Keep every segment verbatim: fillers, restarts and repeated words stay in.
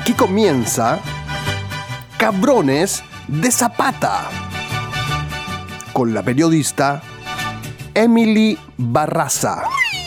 Aquí comienza Cabrones de Zapata con la periodista Emily Barraza.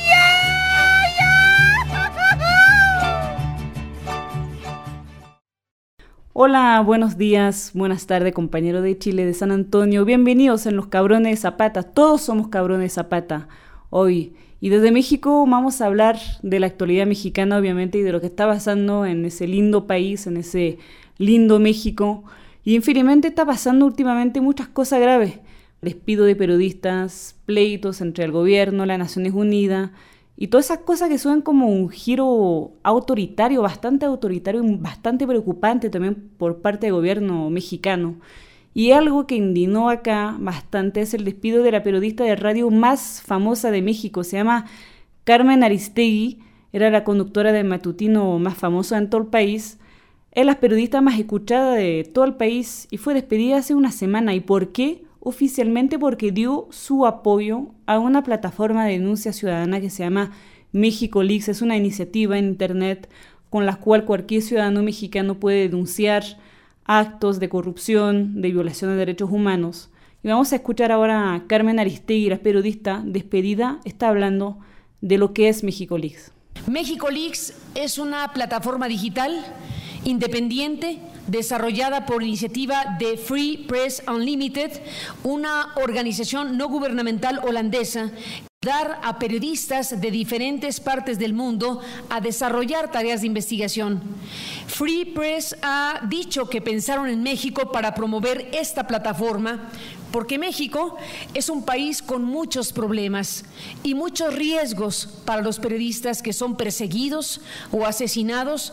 Hola, buenos días, buenas tardes, compañero de Chile, de San Antonio. Bienvenidos en los Cabrones de Zapata. Todos somos Cabrones de Zapata hoy. Y desde México vamos a hablar de la actualidad mexicana, obviamente, y de lo que está pasando en ese lindo país, en ese lindo México. Y infelizmente está pasando últimamente muchas cosas graves. Despido de periodistas, pleitos entre el gobierno, las Naciones Unidas, y todas esas cosas que suenan como un giro autoritario, bastante autoritario y bastante preocupante también por parte del gobierno mexicano. Y algo que indignó acá bastante es el despido de la periodista de radio más famosa de México. Se llama Carmen Aristegui, era la conductora del matutino más famoso en todo el país. Es la periodista más escuchada de todo el país y fue despedida hace una semana. ¿Y por qué? Oficialmente porque dio su apoyo a una plataforma de denuncia ciudadana que se llama México Leaks. Es una iniciativa en internet con la cual cualquier ciudadano mexicano puede denunciar actos de corrupción, de violación de derechos humanos. Y vamos a escuchar ahora a Carmen Aristegui, la periodista despedida, está hablando de lo que es México Leaks. México Leaks es una plataforma digital independiente desarrollada por iniciativa de Free Press Unlimited, una organización no gubernamental holandesa, dar a periodistas de diferentes partes del mundo a desarrollar tareas de investigación. Free Press ha dicho que pensaron en México para promover esta plataforma porque México es un país con muchos problemas y muchos riesgos para los periodistas que son perseguidos o asesinados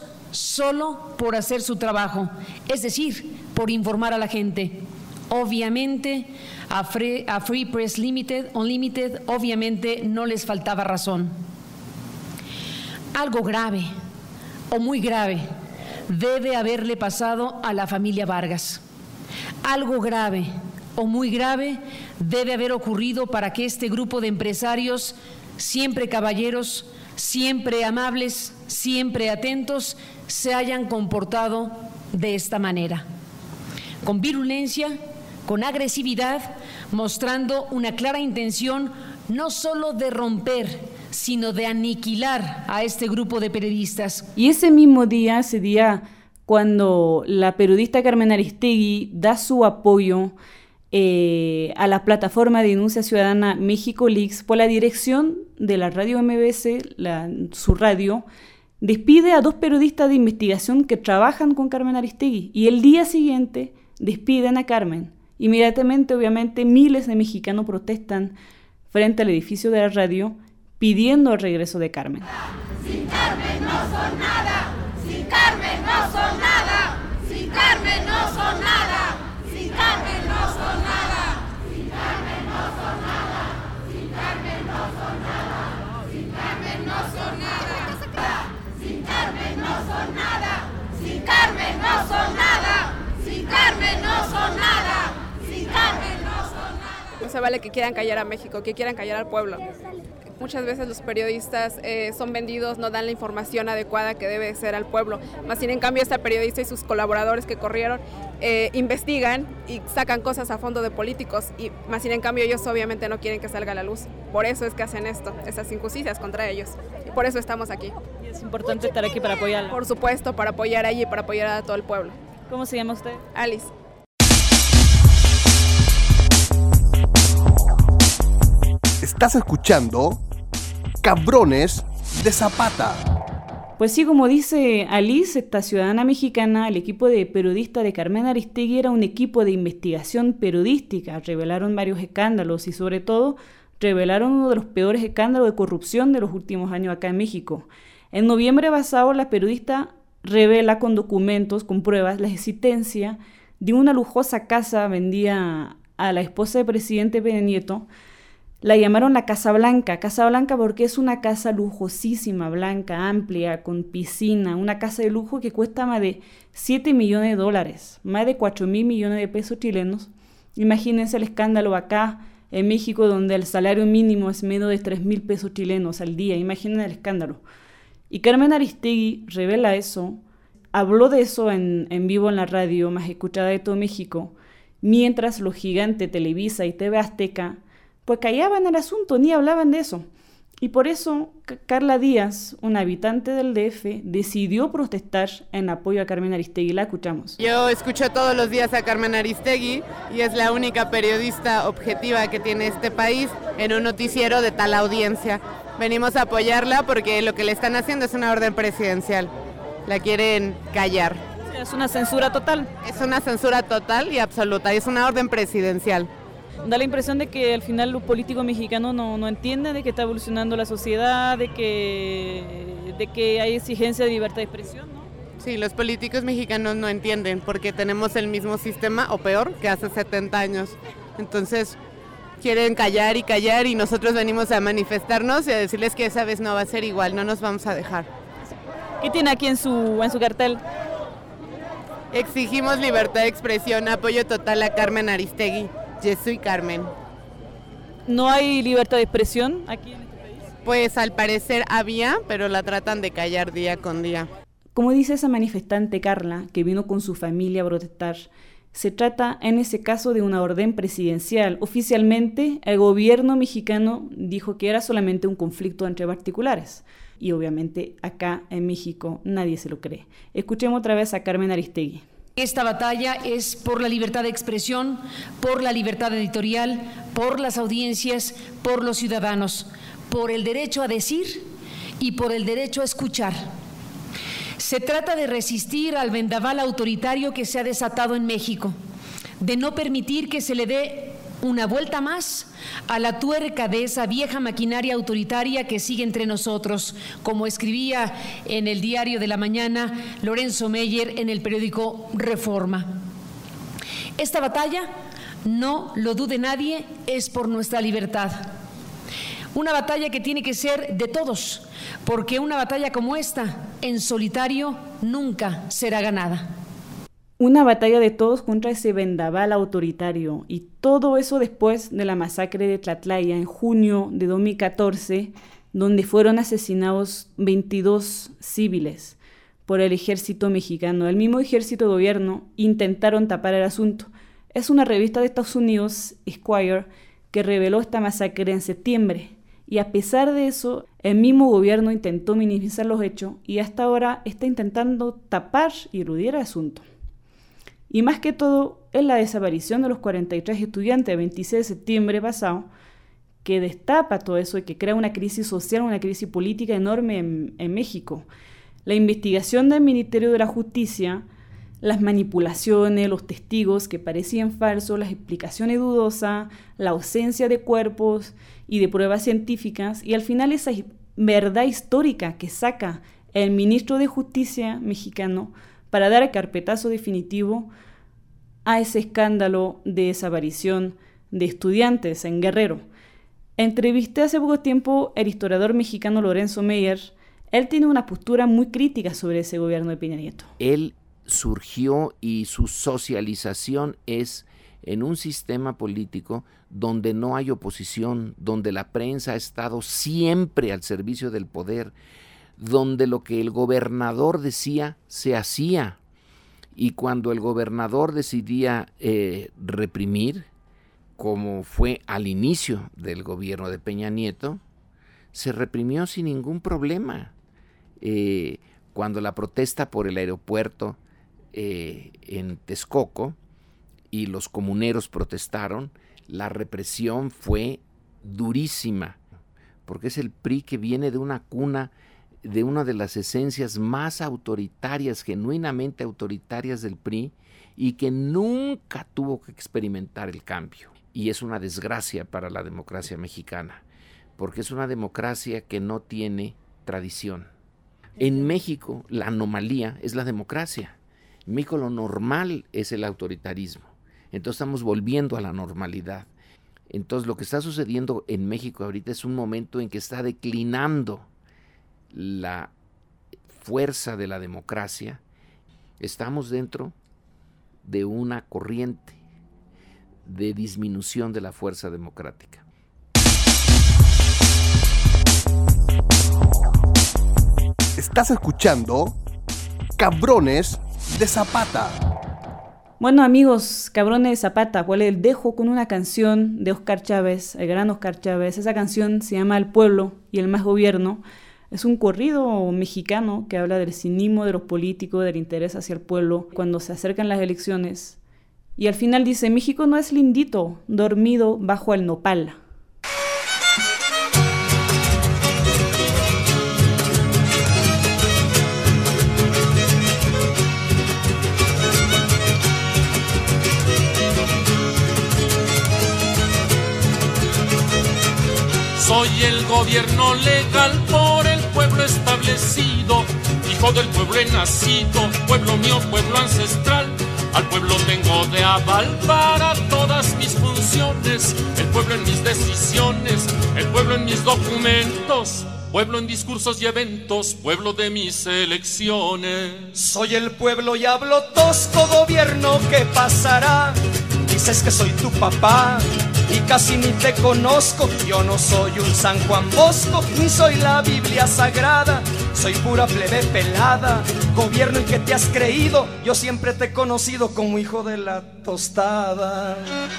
solo por hacer su trabajo, es decir, por informar a la gente. Obviamente, a Free, a Free Press Limited, Unlimited, obviamente no les faltaba razón. Algo grave, o muy grave, debe haberle pasado a la familia Vargas. Algo grave, o muy grave, debe haber ocurrido para que este grupo de empresarios, siempre caballeros, siempre amables, siempre atentos, se hayan comportado de esta manera, con virulencia, con agresividad, mostrando una clara intención no solo de romper, sino de aniquilar a este grupo de periodistas. Y ese mismo día, ese día cuando la periodista Carmen Aristegui da su apoyo eh, a la plataforma de denuncia ciudadana México Leaks, por la dirección de la radio M B C, la, su radio, despide a dos periodistas de investigación que trabajan con Carmen Aristegui y el día siguiente despiden a Carmen. Inmediatamente, obviamente, miles de mexicanos protestan frente al edificio de la radio pidiendo el regreso de Carmen. Sin Carmen no son nada, sin Carmen no son nada, sin Carmen no son nada, sin Carmen no son nada, sin Carmen no son nada, sin Carmen no son nada, sin Carmen no son nada, sin Carmen no son nada, sin Carmen no son nada, sin Carmen no son nada, sin Carmen no son nada. No se vale que quieran callar a México, que quieran callar al pueblo. Muchas veces los periodistas eh, son vendidos, no dan la información adecuada que debe ser al pueblo. Más sin en cambio esta periodista y sus colaboradores que corrieron eh, investigan y sacan cosas a fondo de políticos y más sin en cambio ellos obviamente no quieren que salga a la luz. Por eso es que hacen esto, esas injusticias contra ellos. Y por eso estamos aquí. Y es importante estar aquí para apoyarla. Por supuesto, para apoyar a ella y para apoyar a todo el pueblo. ¿Cómo se llama usted? Alice. Estás escuchando Cabrones de Zapata. Pues sí, como dice Alice, esta ciudadana mexicana, el equipo de periodistas de Carmen Aristegui era un equipo de investigación periodística. Revelaron varios escándalos y sobre todo revelaron uno de los peores escándalos de corrupción de los últimos años acá en México. En noviembre pasado, la periodista revela con documentos, con pruebas, la existencia de una lujosa casa vendida a la esposa del presidente Peña Nieto. La llamaron la Casa Blanca, Casa Blanca porque es una casa lujosísima, blanca, amplia, con piscina, una casa de lujo que cuesta más de siete millones de dólares, más de cuatro mil millones de pesos chilenos. Imagínense el escándalo acá en México, donde el salario mínimo es menos de tres mil pesos chilenos al día. Imaginen el escándalo. Y Carmen Aristegui revela eso habló de eso en, en vivo en la radio más escuchada de todo México, mientras los gigantes Televisa y T V Azteca pues callaban el asunto, ni hablaban de eso. Y por eso Carla Díaz, una habitante del D F, decidió protestar en apoyo a Carmen Aristegui. La escuchamos. Yo escucho todos los días a Carmen Aristegui y es la única periodista objetiva que tiene este país en un noticiero de tal audiencia. Venimos a apoyarla porque lo que le están haciendo es una orden presidencial. La quieren callar. Es una censura total. Es una censura total y absoluta, es una orden presidencial. Da la impresión de que al final los políticos mexicanos no, no entienden de que está evolucionando la sociedad, de que, de que hay exigencia de libertad de expresión, ¿no? Sí, los políticos mexicanos no entienden porque tenemos el mismo sistema, o peor, que hace setenta años. Entonces quieren callar y callar y nosotros venimos a manifestarnos y a decirles que esa vez no va a ser igual, no nos vamos a dejar. ¿Qué tiene aquí en su, en su cartel? Exigimos libertad de expresión, apoyo total a Carmen Aristegui. Yo soy Carmen. ¿No hay libertad de expresión aquí en este país? Pues al parecer había, pero la tratan de callar día con día. Como dice esa manifestante Carla, que vino con su familia a protestar, se trata en ese caso de una orden presidencial. Oficialmente, el gobierno mexicano dijo que era solamente un conflicto entre particulares. Y obviamente acá en México nadie se lo cree. Escuchemos otra vez a Carmen Aristegui. Esta batalla es por la libertad de expresión, por la libertad editorial, por las audiencias, por los ciudadanos, por el derecho a decir y por el derecho a escuchar. Se trata de resistir al vendaval autoritario que se ha desatado en México, de no permitir que se le dé una vuelta más a la tuerca de esa vieja maquinaria autoritaria que sigue entre nosotros, como escribía en el Diario de la Mañana Lorenzo Meyer en el periódico Reforma. Esta batalla, no lo dude nadie, es por nuestra libertad. Una batalla que tiene que ser de todos, porque una batalla como esta, en solitario, nunca será ganada. Una batalla de todos contra ese vendaval autoritario, y todo eso después de la masacre de Tlatlaya en junio de dos mil catorce, donde fueron asesinados veintidós civiles por el ejército mexicano. El mismo ejército de gobierno intentaron tapar el asunto. Es una revista de Estados Unidos, Esquire, que reveló esta masacre en septiembre, y a pesar de eso, el mismo gobierno intentó minimizar los hechos y hasta ahora está intentando tapar y eludir el asunto. Y más que todo, es la desaparición de los cuarenta y tres estudiantes el veintiséis de septiembre pasado que destapa todo eso y que crea una crisis social, una crisis política enorme en, en México. La investigación del Ministerio de la Justicia, las manipulaciones, los testigos que parecían falsos, las explicaciones dudosas, la ausencia de cuerpos y de pruebas científicas, y al final esa verdad histórica que saca el ministro de Justicia mexicano para dar el carpetazo definitivo a ese escándalo de desaparición de estudiantes en Guerrero. Entrevisté hace poco tiempo al historiador mexicano Lorenzo Meyer. Él tiene una postura muy crítica sobre ese gobierno de Peña Nieto. Él surgió y su socialización es en un sistema político donde no hay oposición, donde la prensa ha estado siempre al servicio del poder, donde lo que el gobernador decía se hacía, y cuando el gobernador decidía eh, reprimir, como fue al inicio del gobierno de Peña Nieto, se reprimió sin ningún problema. Eh, cuando la protesta por el aeropuerto eh, en Texcoco y los comuneros protestaron, la represión fue durísima, porque es el P R I que viene de una cuna, de una de las esencias más autoritarias, genuinamente autoritarias del P R I, y que nunca tuvo que experimentar el cambio. Y es una desgracia para la democracia mexicana, porque es una democracia que no tiene tradición. En México la anomalía es la democracia. En México lo normal es el autoritarismo. Entonces estamos volviendo a la normalidad. Entonces lo que está sucediendo en México ahorita es un momento en que está declinando la fuerza de la democracia. Estamos dentro de una corriente de disminución de la fuerza democrática. Estás escuchando Cabrones de Zapata. Bueno amigos, Cabrones de Zapata, pues les dejo con una canción de Oscar Chávez, el gran Oscar Chávez. Esa canción se llama El Pueblo y el Más Gobierno. Es un corrido mexicano que habla del cinismo de los políticos, del interés hacia el pueblo cuando se acercan las elecciones. Y al final dice, México no es lindito, dormido bajo el nopal. Soy el gobierno legal por el pueblo establecido, hijo del pueblo he nacido, pueblo mío, pueblo ancestral. Al pueblo tengo de aval para todas mis funciones, el pueblo en mis decisiones, el pueblo en mis documentos, pueblo en discursos y eventos, pueblo de mis elecciones. Soy el pueblo y hablo tosco, gobierno, ¿qué pasará? Dices que soy tu papá y casi ni te conozco. Yo no soy un San Juan Bosco, ni soy la Biblia Sagrada. Soy pura plebe pelada, gobierno en que te has creído. Yo siempre te he conocido como hijo de la tostada.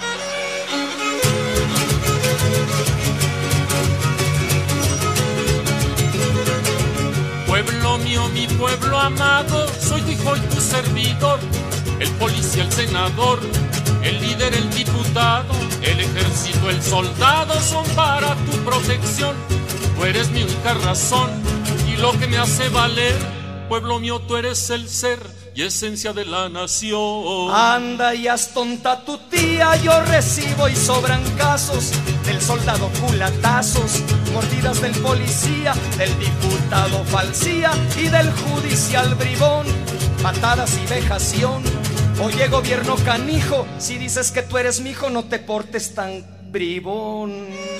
Pueblo mío, mi pueblo amado, soy tu hijo y tu servidor. El policía, el senador, el líder, el diputado, el ejército, el soldado son para tu protección. Tú eres mi única razón y lo que me hace valer. Pueblo mío, tú eres el ser y esencia de la nación. Anda y haz tonta tu tía, yo recibo y sobran casos del soldado culatazos, mordidas del policía, del diputado falsía y del judicial bribón, patadas y vejación. Oye, gobierno canijo, si dices que tú eres mi hijo, no te portes tan bribón.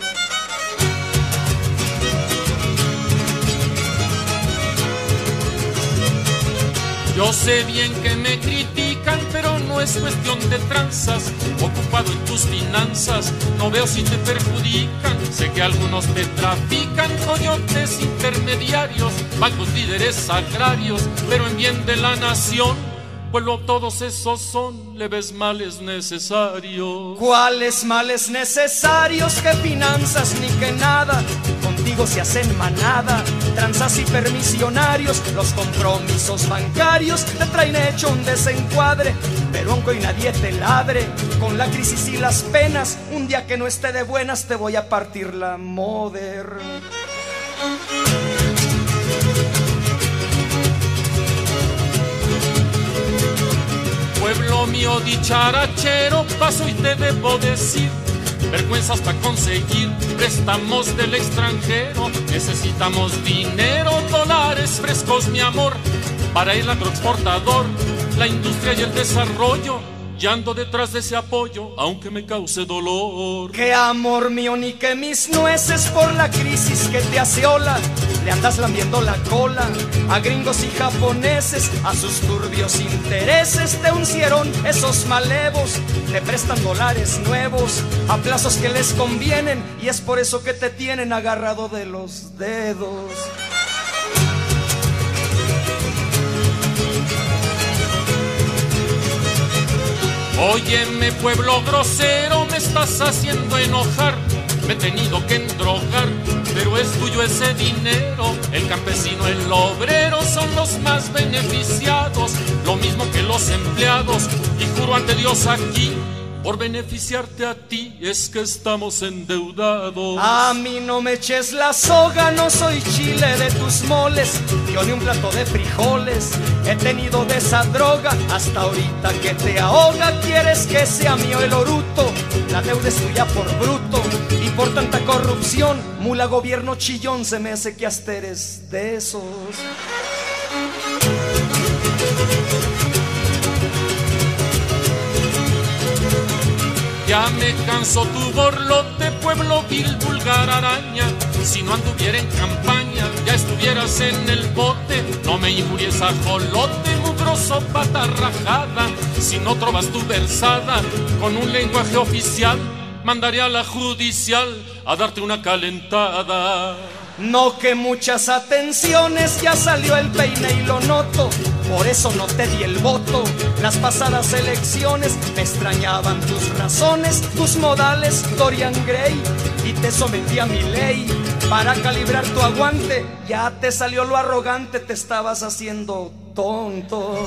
Yo sé bien que me critican, pero no es cuestión de tranzas. Ocupado en tus finanzas, no veo si te perjudican. Sé que algunos te trafican, coyotes intermediarios, bancos líderes agrarios, pero en bien de la nación. Pueblo, todos esos son leves males necesarios. ¿Cuáles males necesarios? Que finanzas ni que nada. Contigo se hacen manada, tranzas y permisionarios. Los compromisos bancarios te traen hecho un desencuadre. Pero aunque hoy nadie te ladre, con la crisis y las penas, un día que no esté de buenas te voy a partir la moder. Pueblo mío dicharachero, paso y te debo decir, vergüenza hasta conseguir préstamos del extranjero. Necesitamos dinero, dólares frescos, mi amor, para el agroexportador, la industria y el desarrollo. Y ando detrás de ese apoyo, aunque me cause dolor. Que amor mío, ni que mis nueces por la crisis que te hace ola. Le andas lambiendo la cola a gringos y japoneses, a sus turbios intereses te uncieron esos malevos. Te prestan dólares nuevos a plazos que les convienen, y es por eso que te tienen agarrado de los dedos. Óyeme, pueblo grosero, me estás haciendo enojar. Me he tenido que endrogar, pero es tuyo ese dinero. El campesino, el obrero son los más beneficiados, lo mismo que los empleados. Y juro ante Dios aquí, por beneficiarte a ti es que estamos endeudados. A mí no me eches la soga, no soy chile de tus moles. Yo ni un plato de frijoles he tenido de esa droga. Hasta ahorita que te ahoga, quieres que sea mío el oruto. La deuda es tuya por bruto y por tanta corrupción. Mula gobierno chillón, se me hace que hasta eres de esos. Ya me cansó tu borlote, pueblo vil, vulgar araña. Si no anduviera en campaña, ya estuvieras en el bote. No me injuries ajolote, mugroso, pata rajada. Si no trovas tu versada con un lenguaje oficial, mandaré a la judicial a darte una calentada. No, que muchas atenciones, ya salió el peine y lo noto. por eso no te di el voto. Las pasadas elecciones me extrañaban tus razones, tus modales, Dorian Gray, y te sometí a mi ley para calibrar tu aguante. Ya te salió lo arrogante, te estabas haciendo tonto.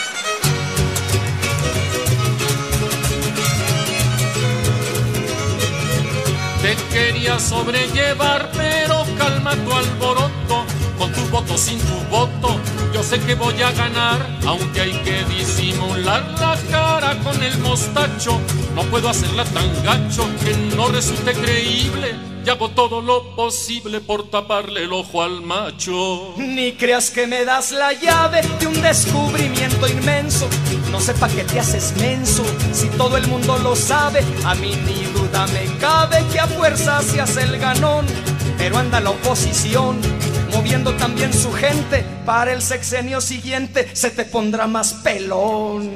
Te quería sobrellevar, pero calma tu alboroto. Con tu voto, sin tu voto, yo sé que voy a ganar. Aunque hay que disimular la cara con el mostacho, no puedo hacerla tan gacho que no resulte creíble. Y hago todo lo posible por taparle el ojo al macho. Ni creas que me das la llave de un descubrimiento inmenso. No sé pa' qué te haces menso, si todo el mundo lo sabe. A mí ni duda me cabe que a fuerza se hace el ganón. Pero anda la oposición, moviendo también su gente. Para el sexenio siguiente se te pondrá más pelón.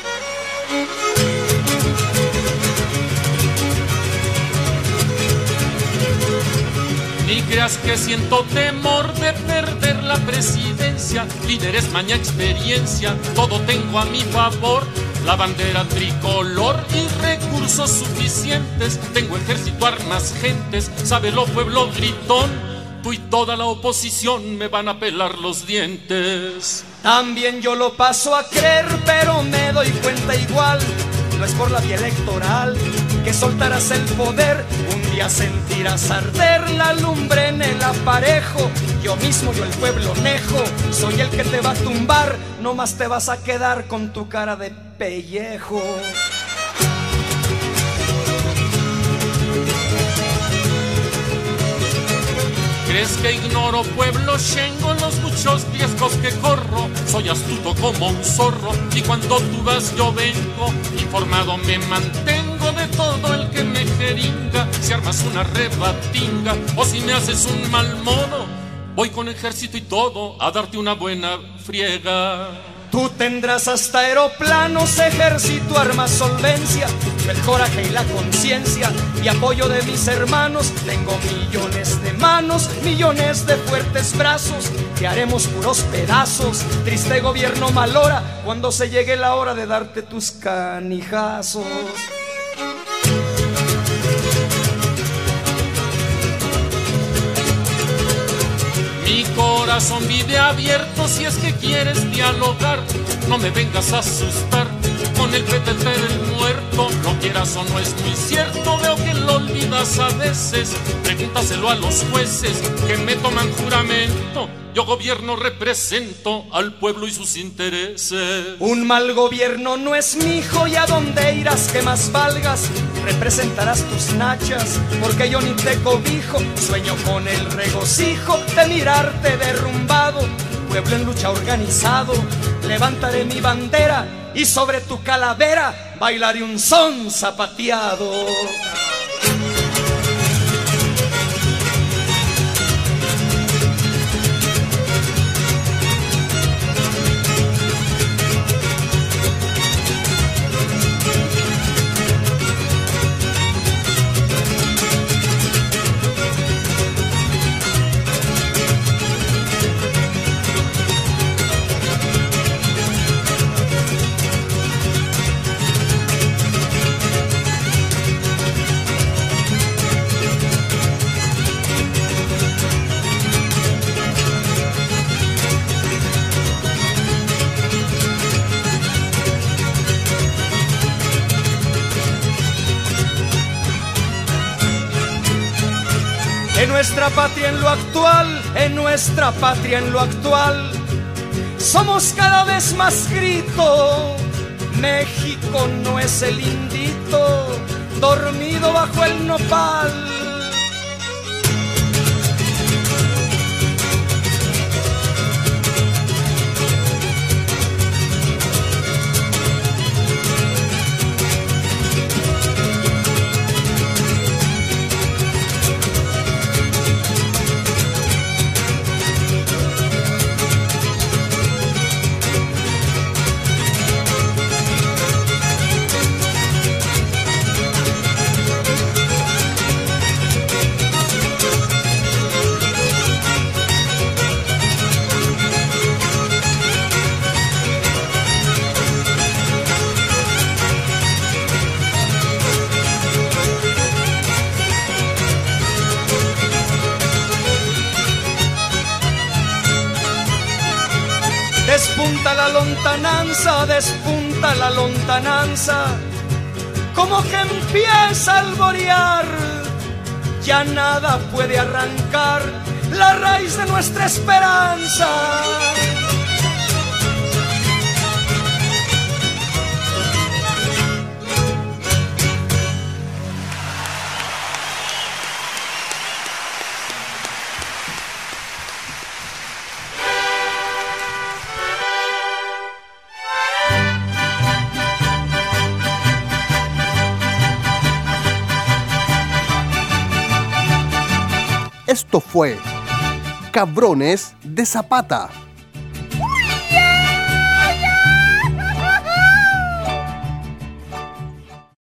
Ni creas que siento temor de perder la presidencia. Líderes, maña, experiencia, todo tengo a mi favor. La bandera tricolor y recursos suficientes. Tengo ejército, armas, gentes, sábelo pueblo gritón. Tú y toda la oposición me van a pelar los dientes. También yo lo paso a creer, pero me doy cuenta igual. No es por la vía electoral que soltarás el poder. Un día sentirás arder la lumbre en el aparejo. Yo mismo, yo el pueblo nejo, soy el que te va a tumbar. No más te vas a quedar con tu cara de pellejo. ¿Crees que ignoro, pueblo shengo, los muchos riesgos que corro? Soy astuto como un zorro y cuando tú vas yo vengo. Informado me mantengo de todo el que me jeringa. Si armas una rebatinga o si me haces un mal modo, voy con ejército y todo a darte una buena friega. Tú tendrás hasta aeroplanos, ejército, armas, solvencia, el coraje y la conciencia y apoyo de mis hermanos. Tengo millones de manos, millones de fuertes brazos, que haremos puros pedazos. Triste gobierno malora cuando se llegue la hora de darte tus canijazos. Mi corazón vive abierto si es que quieres dialogar. No me vengas a asustar con el petete del muerto. Lo quieras o no es muy cierto, veo que lo olvidas a veces. Pregúntaselo a los jueces que me toman juramento. Yo gobierno, represento al pueblo y sus intereses. Un mal gobierno no es mi hijo, y a dónde irás que más valgas. Representarás tus nachas, porque yo ni te cobijo. Sueño con el regocijo de mirarte derrumbado. Pueblo en lucha organizado, levantaré mi bandera y sobre tu calavera bailaré un son zapateado. En nuestra patria, en lo actual, en nuestra patria, en lo actual, somos cada vez más grito. México no es el indito dormido bajo el nopal. Despunta la lontananza, despunta la lontananza, como que empieza a alborear, ya nada puede arrancar la raíz de nuestra esperanza. Esto fue Cabrones de Zapata.